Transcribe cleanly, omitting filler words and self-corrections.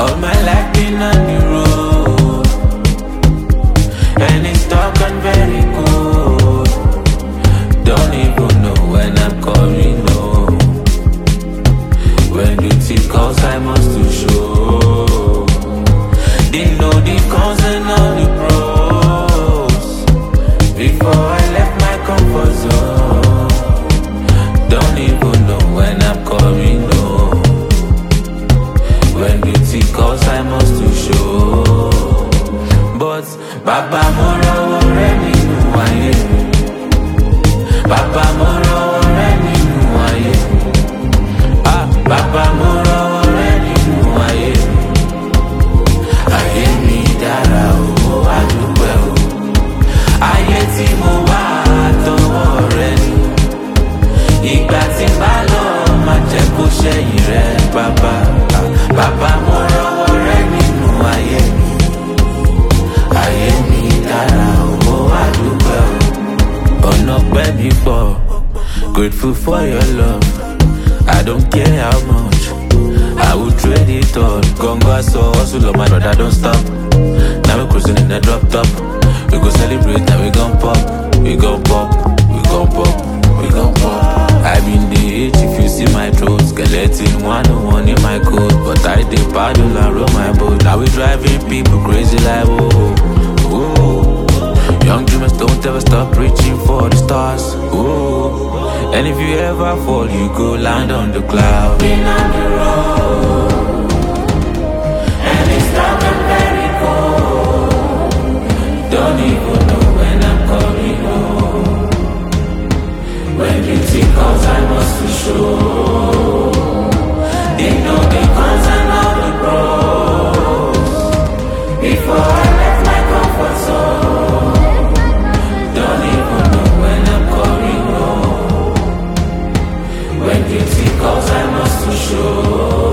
All my life been on the road, and it's dark and very cold. Don't even know when I'm coming home. When duty calls, I must to show. Didn't know the cons and all the pros before I left my comfort zone. Don't even know when I'm coming home. When duty calls, I must to show. But Baba Moro already knew I am. Baba Moro already knew I am. Ah, Baba Moro already knew I am. Ayé mi dára o, adúpẹ́ o. Ayé tí mo wá àtọwọ́ rẹ ni. Ìgbà tí n bá lọ máa jẹ́ kó ṣẹ̀yìn rẹ, bàbá. Bàbá mo rọ́wọ́ rẹ nínú ayé mi. Ayé mi dára o, adúpẹ́ o. Ọ̀nà pẹ́ mi pọ̀, grateful for your love. I don't care how much, I will trade it all. Gongo aso, hustle on my brother, don't stop. Now we cruising in a drop top. We go celebrate, now we gon' pop. We gon' pop, we gon' pop, we gon' pop. I been the age if you see my throat. Skeleton 101 in my coat, but I dey paddle and roll my boat. Now we driving people crazy like whoa, whoa. Young dreamers don't ever stop reaching for the stars, whoa. And if you ever fall, you go land on the cloud. Been on the road, and it's dark and very cold. Don't even know when I'm coming home. When duty calls, I must to show. They know the cons and all the pros before I left my comfort zone. Don't even know when I'm coming home. When duty calls, I must to show.